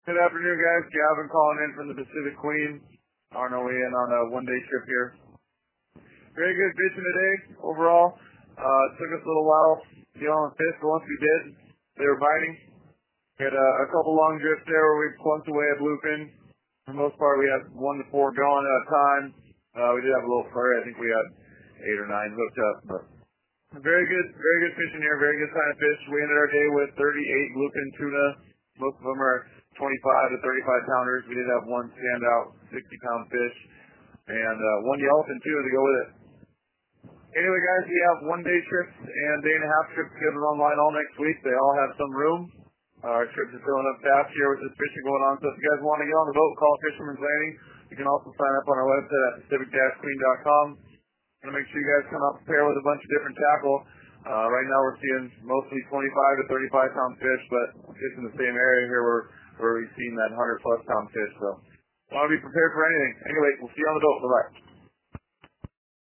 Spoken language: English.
Good afternoon, guys. Gavin calling in from the Pacific Queen. RNOE in on a one-day trip here. Very good fishing today, overall. It took us a little while to get on the fish, but once we did, they were biting. We had a couple long drifts there where we plunked away at bluefin. For the most part, we had 1 to 4 going at a time. We did have a little flurry. I think we had 8 or 9 hooked up, but very good fishing here. Very good sign of fish. We ended our day with 38 bluefin tuna. Most of them are 25 to 35 pounders. We did have one standout 60-pound fish and one yellowfin too to go with it. Anyway, guys, we have one-day trips and day-and-a-half trips scheduled online all next week. They all have some room. Our trips are filling up fast here with this fishing going on. So if you guys want to get on the boat, call Fisherman's Landing. You can also sign up on our website at pacific-queen.com. Make sure you guys come out prepared with a bunch of different tackle. Right now we're seeing mostly 25 to 35 pound fish, but just in the same area here where we've seen that 100+ pound fish. So want to be prepared for anything. Anyway, we'll see you on the boat. Bye-bye.